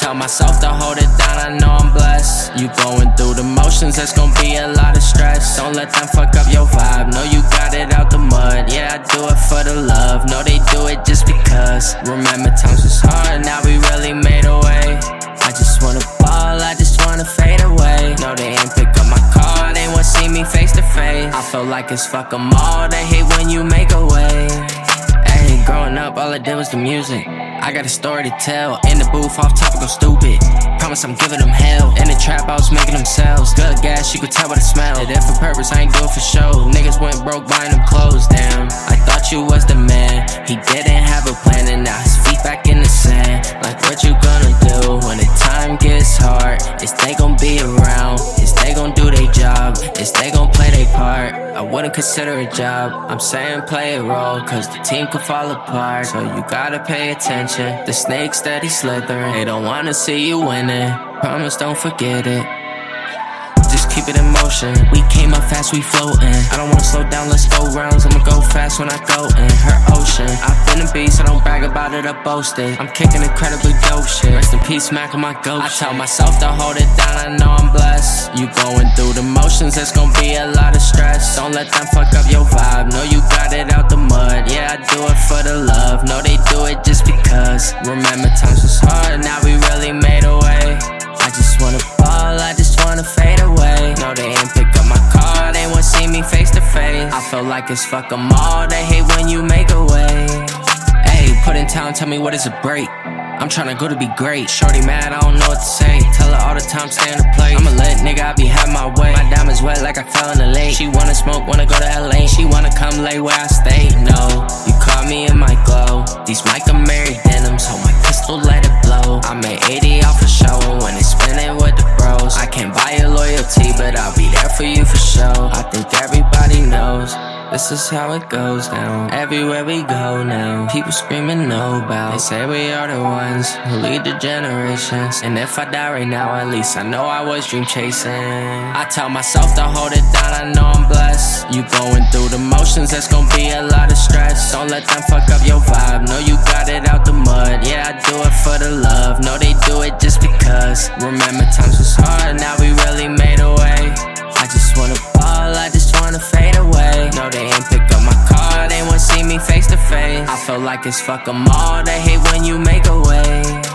tell myself to hold it down, I know I'm blessed. You going through the motions, there's gonna be a lot of stress. Don't let them fuck up your vibe, know you got it out the mud. Yeah, I do it for the love, know they do it just because. Remember times was hard, now we really made a way. I just wanna ball, I just wanna fade away. No, they ain't pick up my call, they won't see me face to face. I feel like it's fuck 'em all, they hate when you make a way. Hey, growing up, all I did was the music. I got a story to tell, in the booth, off topic, go stupid. Promise I'm giving them hell, in the trap, I was making them sales. Good gas, you could tell by the smell. Did it for purpose, I ain't do it for show. Niggas went broke buying them clothes, damn. I thought you was the man, he didn't have a plan, and now his feet back in the sand. Like what you gonna do when the time gets hard? Is they gon' be around? Is they gon' do their job? Is they gon' play their part? I wouldn't consider a job, I'm saying play a role, cause the team could fall apart. So you gotta pay attention. The snake steady slithering, they don't wanna see you winning. Promise don't forget it, just keep it in motion. We came up fast, we floating. I don't wanna slow down, let's go rounds. I'ma go fast when I go in her ocean. I've been a beast, I don't brag about it or boast it. I'm kicking incredibly dope shit, rest in peace, smack on my ghost. I tell myself to hold it down, I know I'm blessed. You going through the motions, there's gonna be a lot of stress. Don't let them fuck up your vibe, know you got it out the mud. Yeah, I do it for the love, know they do it just because. Remember times was hard, now we really made a way. I just wanna ball, I just wanna fade away. No, they ain't pick up my call, they won't see me face to face. I feel like it's fuck 'em all, they hate when you make a way. Ayy, put in town, tell me what is a break. I'm tryna go to be great. Shorty mad, I don't know what to say. Tell her all the time, stay in the place. I'm a lit nigga, I be having my way. My diamonds wet like I fell in the lake. She wanna smoke, wanna go to LA. She wanna come lay where I stay. No, you caught me in my glow. These Micah Mary denims, hold my pistol, let it blow. I made 80 off a show when they spinning with the bros. I can't buy your loyalty, but I'll be there for you for sure. I think everybody knows this is how it goes down. Everywhere we go now, people screaming no bow. They say we are the ones who lead the generations. And if I die right now, at least I know I was dream chasing. I tell myself to hold it down, I know I'm blessed. You going through the motions, there's gonna be a lot of stress. Don't let them fuck up your vibe, know you got it out the mud. Yeah, I do it for the love, know they do it just because. Remember times was hard, now we really made a way. I just wanna ball, I just wanna fade away. No, they ain't pick up my call, they won't see me face to face. I feel like it's fuck 'em all, they hate when you make a way.